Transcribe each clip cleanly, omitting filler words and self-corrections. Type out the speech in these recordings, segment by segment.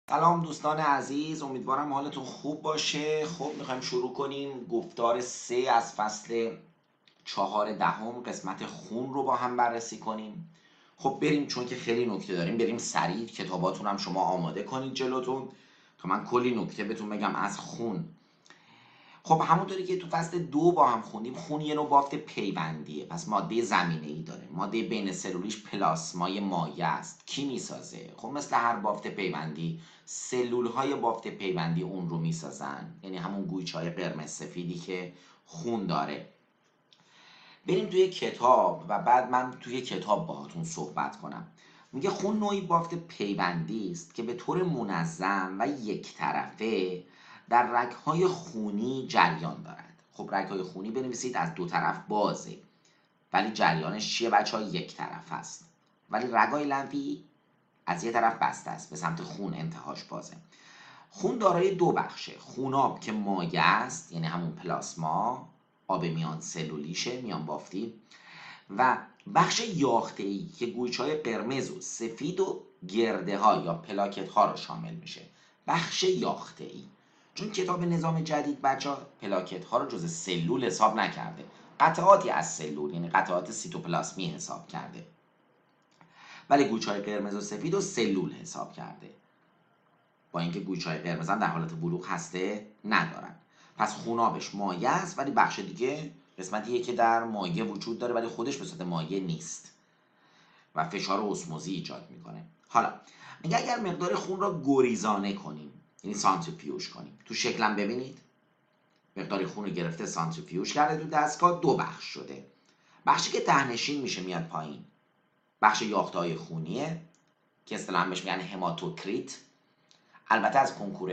سلام دوستان عزیز، امیدوارم حالتون خوب باشه. خب میخوایم شروع کنیم گفتار 3 از فصل 4 دهم قسمت خون رو با هم بررسی کنیم. خب بریم، چون که خیلی نکته داریم بریم سریع. کتاباتون هم شما آماده کنید جلوتون تا من کلی نکته بهتون بگم از خون. خب همونطوری که تو فصل 2 با هم خوندیم، خون یه نوع بافت پیوندیه، پس ماده زمینه‌ای داره. ماده بین سلولیش پلاسمای مایع است. کی میسازه؟ خب مثل هر بافت پیوندی سلول‌های بافت پیوندی اون رو میسازن، یعنی همون گویچه‌های قرمز سفیدی که خون داره. بریم توی کتاب و بعد من توی کتاب باهاتون صحبت کنم. میگه خون نوعی بافت پیوندی است که به طور منظم و یک طرفه در رگ‌های خونی جریان دارد. خب رگ‌های خونی بنویسید از دو طرف بازه، ولی جریانش چیه بچه‌ها؟ یک طرف است. ولی رگ‌های لنفی از یه طرف بسته است، به سمت خون انتهاش بازه. خون دارای دو بخشه: خوناب که مایع است، یعنی همون پلاسما، آب میان سلولیشه، میان بافتی، و بخش یاخته‌ای که گویچه‌های قرمز و سفید و گرده ها یا پلاکت ها رو شامل میشه. بخش یاخته‌ای، چون کتاب نظام جدید بچه ها پلاکت ها رو جز سلول حساب نکرده، قطعاتی از سلول یعنی قطعات سیتوپلاسمی حساب کرده، ولی گویچه‌های قرمز و سفید و سلول حساب کرده، با اینکه گویچه‌های قرمز هم در حالت بلوغ هسته ندارن. پس خونابش مایع است، ولی بخش دیگه قسمتیه که در مایع وجود داره ولی خودش به صورت مایع نیست و فشار اسموزی ایجاد میکنه. حالا میگه اگر مقدار خون را گریزانه کنیم، یعنی سانتریفیوژ کنیم، تو شکلم ببینید مقدار خون رو گرفته سانتریفیوژ کرده تو دستگاه، دو بخش شده. بخشی که ته‌نشین میشه میاد پایین، بخش یافته‌های خونیه که اصطلاحاً بهش میگن هماتوکریت. البته از کنکور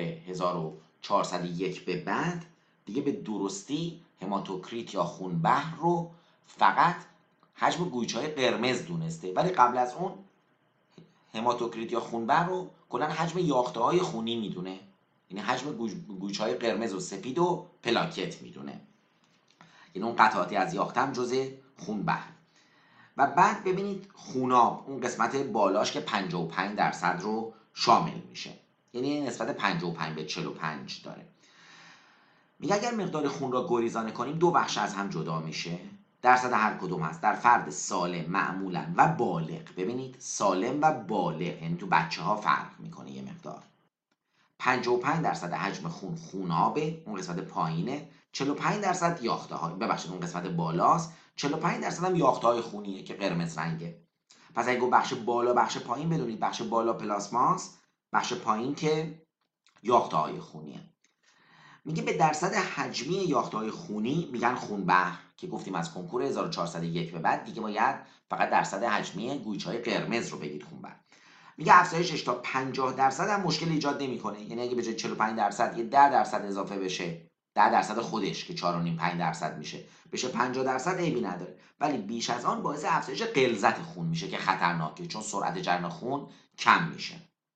1401 به بعد دیگه به درستی هماتوکریت یا خونبهر رو فقط حجم گویچه‌های قرمز دونسته، ولی قبل از اون هماتوکریت یا خونبهر رو کلا حجم یافته‌های خونی میدونه، یعنی حجم گویچه‌های قرمز و سفید و پلاکت میدونه، یعنی اون قطعاتی از یاخته هم جزء خونبهر. و بعد ببینید خوناب اون قسمت بالاش که 55% رو شامل میشه، یعنی نسبت 55 به 45 داره. میگه اگر مقدار خون را گریزانه کنیم دو بخش از هم جدا میشه. درصد هر کدوم هست در فرد سالم معمولا و بالغ. ببینید سالم و بالغ یعنی تو بچه ها فرق میکنه یه مقدار. 55% حجم خون خونابه، اون قسمت پایینه. 45% یاخته های، ببخشید اون قسمت بالاست. 45% هم یاخته های خونیه که قرمز رنگه. پس اگه بخش بالا بخش پایین بدونید بخش بالا پلاسماست، بخش پایین که یاخته های خونیه. میگه به درصد حجمی یاخته های خونی میگن خونبهر، که گفتیم از کنکور 1401 به بعد دیگه باید فقط درصد حجمی گویچه‌های قرمز رو بگید خونبهر. میگه افزایشش تا 50% هم مشکل ایجاد نمیکنه، یعنی اگه به جای 45% یه 10% اضافه بشه، 10% خودش که 4.5 5% میشه بشه 50%، عیبی نداره، ولی بیش از آن باعث افزایش غلظت خون میشه که خطرناکه، چون سرعت جریان خون کم میشه.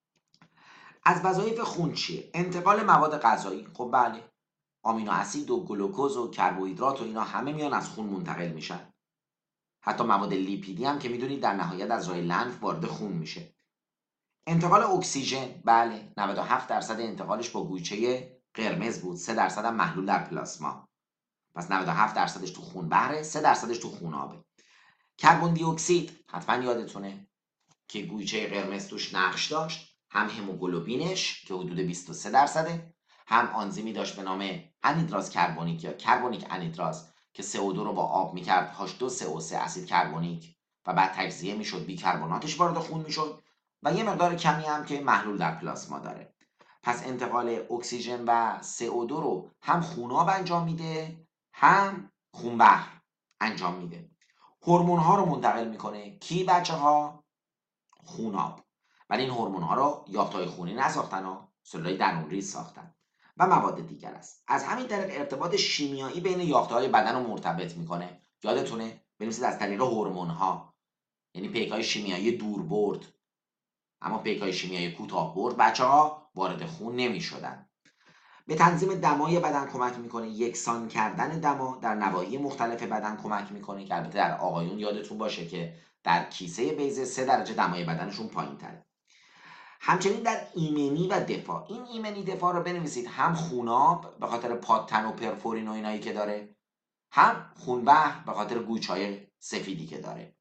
از وظایف خون چیه؟ انتقال مواد غذایی. خب بله، آمینو اسید و گلوکوز و کربوهیدرات و اینا همه میان از خون منتقل میشن. حتی مواد لیپیدی هم که میدونید در نهایت از راه لنف وارد خون میشه. انتقال اکسیژن، بله 97% انتقالش با گویچه قرمز بود، 3% هم محلول در پلاسما. پس 97%ش تو خون بهره، 3%ش تو خون آبه. کربن دی اکسید حتما یادتونه که گویچه قرمز توش نقش داشت، هم هموگلوبینش که حدود 23%، هم آنزیمی داشت به نام انیدراز کربونیک یا کربونیک انیدراز که CO2 رو با آب میکرد H2CO3 اسید کربونیک و بعد تجزیه میشد، بیکربناتش وارد خون میشد، و یه مقدار کمی هم که محلول در پلاسما داره. پس انتقال اکسیژن و CO2 رو هم خوناب انجام میده هم خونبهر انجام میده. هورمون ها رو منتقل میکنه کی بچه ها؟ خوناب. ولی این هورمون ها رو یافته‌های خونی نساختن ها، سلولای درونریز ساختن. و مواد دیگر است. از همین طریق ارتباط شیمیایی بین یافته‌های بدن رو مرتبط میکنه. یادتونه بنویسید از طریق هورمون ها، یعنی پیک‌های شیمیایی دوربرد، اما پیک‌های شیمیایی کوتاه‌برد بچه‌ها وارد خون نمی‌شدن. به تنظیم دمای بدن کمک میکنه، یکسان کردن دما در نواحی مختلف بدن کمک میکنه، که البته در آقایون یادتون باشه که در کیسه بیضه 3 درجه دمای بدنشون پایین تره. همچنین در ایمنی و دفاع، این ایمنی دفاع رو بنویسید هم خوناب به خاطر پادتن و پرفورین و اینایی که داره، هم خونبهر به خاطر گویچه‌های سفیدی که داره.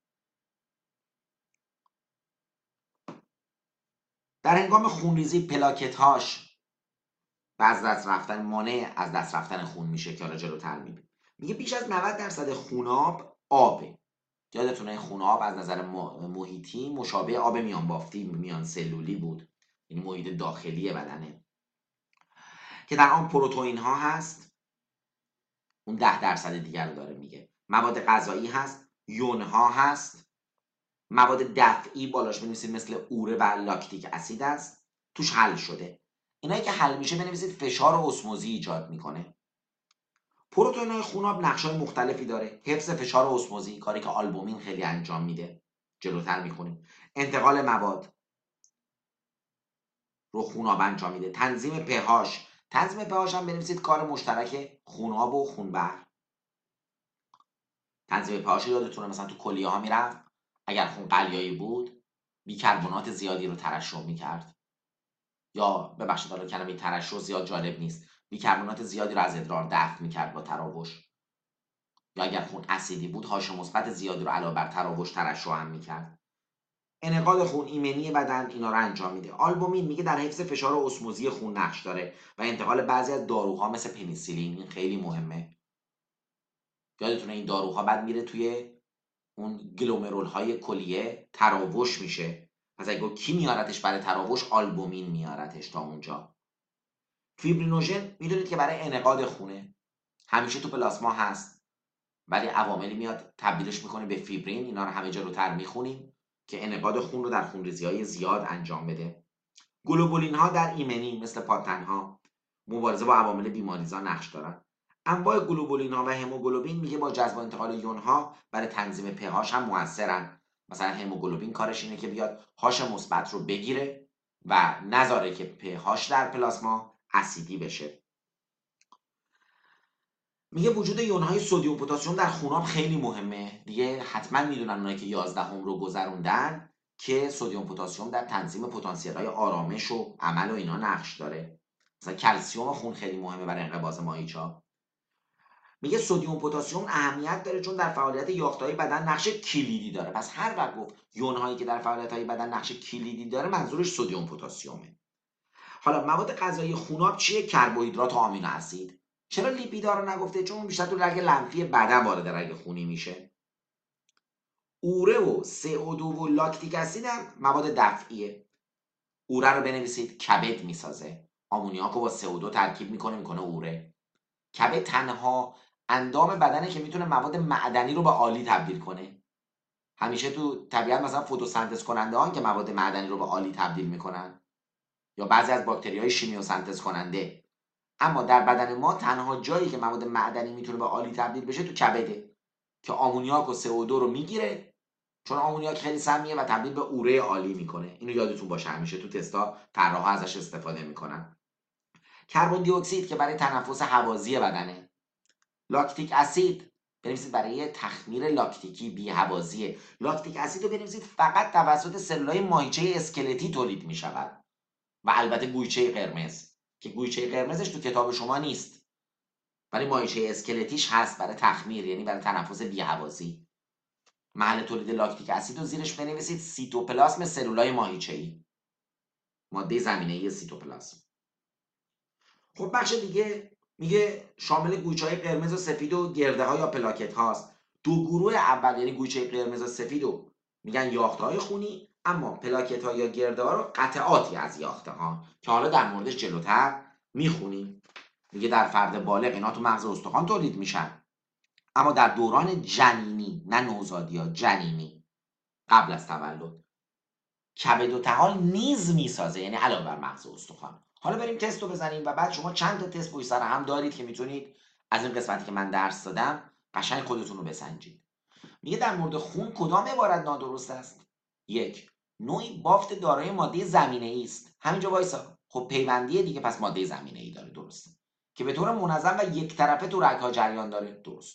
در هنگام خونریزی پلاکت‌هاش و از دست رفتن مانع از دست رفتن خون میشه که حالا جلوتر میبینیم. میگه بیش از 90% خوناب آبه. یادتونه خوناب از نظر محیطی مشابه آب میان بافتی میان سلولی بود، یعنی محیط داخلی بدنه که در آن پروتئین ها هست. اون 10% دیگر رو داره میگه. مواد غذایی هست، یون ها هست، مواد دفعی بالاش بنویسید مثل اوره و لاکتیک اسید است، توش حل شده. اینایی که حل میشه بنویسید فشار و اسموزی ایجاد میکنه. پروتئین های خوناب نقش‌های مختلفی داره. حفظ فشار و اسموزی، کاری که آلبومین خیلی انجام میده، جلوتر میخونیم. انتقال مواد رو خوناب انجام میده. تنظیم پهاش، تنظیم پهاش هم بنویسید کار مشترک خوناب و خونبهر. تنظیم پهاش یادتونه مثلا تو کلیه ها میرفت، اگر خون قلیایی بود بیکربنات زیادی رو ترشح میکرد، یا ببخشید حالا کلمه ترشح زیاد جالب نیست، بیکربنات زیادی رو از ادرار دفع میکرد با تراوش. یا اگر خون اسیدی بود هاش مثبت زیادی رو علاوه بر تراوش ترشح هم میکرد. انعقاد خون، ایمنی بدن اینا رو انجام میده. آلبومین میگه در حفظ فشار و اسموزی خون نقش داره و انتقال بعضی از داروها مثل پنیسیلین، این خیلی مهمه. یادتونه این داروها بعد میره توی اون گلومرول های کلیه، تراوش میشه. پس اگه کی میارتش برای تراوش؟ آلبومین میارتش تا اونجا. فیبرینوژن میدونید که برای انعقاد خونه، همیشه تو پلاسما هست ولی عواملی میاد تبدیلش میکنه به فیبرین. اینا رو همه جلوتر میخونیم که انعقاد خون رو در خونریزی‌های زیاد انجام بده. گلوبولین ها در ایمنی مثل پادتن ها مبارزه با عوامل بیماریزا نقش دارن. انواع گلوبولین ها و هموگلوبین میگه با جذب و انتقال یون ها برای تنظیم پهاش هم موثرن. مثلا هموگلوبین کارش اینه که بیاد هاش مثبت رو بگیره و نذاره که پهاش در پلاسما اسیدی بشه. میگه وجود یونهای سدیم پتاسیم در خوناب خیلی مهمه. دیگه حتما میدونن اونایی که 11 رو گذروندن که سدیم پتاسیم در تنظیم پتانسیل‌های آرامش و عمل و اینا نقش داره. مثلا کلسیم خون خیلی مهمه برای انقباض ماهیچه. میگه سدیم پتاسیم اهمیت داره چون در فعالیت یافته‌های بدن نقش کلیدی داره. پس هر وقت گفت یونهایی که در فعالیت‌های بدن نقش کلیدی داره منظورش سدیم پتاسیمه. حالا مواد غذایی خوناب چیه؟ کربوهیدرات و آمینو اسید. چرا لیپیدا رو نگفته؟ چون بیشتر تو رگ لنفی بدن وارد رگ خونی میشه. اوره و CO2 و لاکتیک اسید هم مواد دفعیه. اوره رو بنویسید کبد میسازه. آمونیاک رو با CO2 ترکیب میکنه اوره. کبد تنها اندام بدنه که میتونه مواد معدنی رو به آلی تبدیل کنه. همیشه تو طبیعت مثلا فتوسنتز کننده ها که مواد معدنی رو به آلی تبدیل میکنن، یا بعضی از باکتری‌های شیمیوسنتز کننده. اما در بدن ما تنها جایی که مواد معدنی میتونه به آلی تبدیل بشه تو کبده که آمونیاک و CO2 رو میگیره، چون آمونیاک خیلی سمیه و تبدیل به اوره آلی میکنه. اینو یادتون باشه، همیشه تو تستا طراحا ازش استفاده میکنن. کربن دی اکسید که برای تنفس هوازی بدنه. لاکتیک اسید بنویسید برای تخمیر لاکتیکی بی‌هوازیه. لاکتیک اسید رو بنویسید فقط توسط سلولای ماهیچه اسکلتی تولید میشود و البته گویچه قرمز که گویچه قرمزش تو کتاب شما نیست ولی ماهیچه اسکلتیش هست برای تخمیر، یعنی برای تنفس بی‌هوازی. محل تولید لاکتیک اسید رو زیرش بنویسید سیتوپلاسم سلولای ماهیچه‌ای، ماده زمینه‌ای سیتوپلاسم. خب بخش دیگه میگه شامل گویچه‌های قرمز و سفید و گرده ها یا پلاکت هاست. دو گروه اول یعنی گویچه قرمز و سفید رو میگن یاخته های خونی، اما پلاکت ها یا گرده ها رو قطعاتی از یاخته ها که حالا در موردش جلوتر میخونیم. میگه در فرد بالغ اینا تو مغز استخوان تولید میشن، اما در دوران جنینی، نه نوزادی ها، جنینی قبل از تولد، کبد و طحال نیز میسازه، یعنی علاوه بر مغز استخوان. حالا بریم تست رو بزنیم و بعد شما چند تا تست پشت سر هم دارید که میتونید از این قسمتی که من درس دادم قشنگ خودتون رو بسنجید. میگه در مورد خون کدام عبارت نادرست است؟ 1. نوعی بافت دارای ماده زمینه‌ای است. همینجا وایسا. خب پیوندیه دیگه، پس ماده زمینه‌ای داره، درسته، که به طور منظم و یک طرفه تو رگ‌ها جریان داره، درست.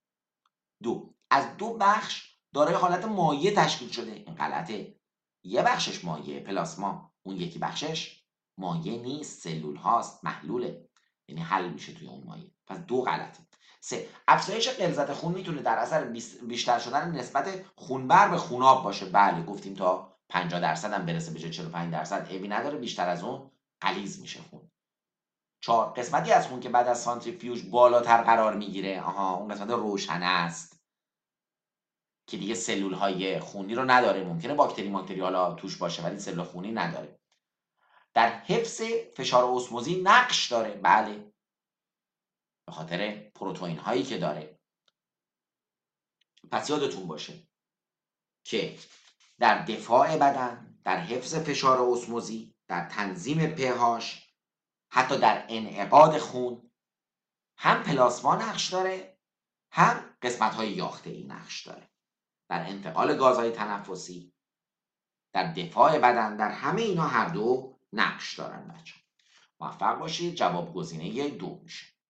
2. از دو بخش دارای حالت مایع تشکیل شده، این غلطه. یه بخشش مایع پلاسما، اون یکی بخشش مایع نیست، سلول هاست، محلوله، یعنی حل میشه توی اون مایع. پس 2 غلطه. 3. افزایش غلظت خون میتونه در اثر بیشتر شدن نسبت خونبر به خوناب باشه. بله گفتیم تا 50% هم برسه به جای 45%، عیبی نداره، بیشتر از اون غلیظ میشه خون. 4. قسمتی از خون که بعد از سانتریفیوژ بالاتر قرار میگیره، اون قسمت روشنه است که دیگه سلول های خونی رو نداره. ممکنه باکتری حالا توش باشه ولی سلول خونی نداره. در حفظ فشار اسموزی نقش داره. بله به خاطر پروتئین هایی که داره. پس یادتون باشه که در دفاع بدن، در حفظ فشار اسموزی، در تنظیم pH، حتی در انعقاد خون، هم پلاسما نقش داره، هم قسمت های یاخته ای نقش داره. در انتقال گازهای تنفسی، در دفاع بدن، در همه اینا هر دو نقش دارن. بچه موفق باشید. جواب گزینه 2 میشه.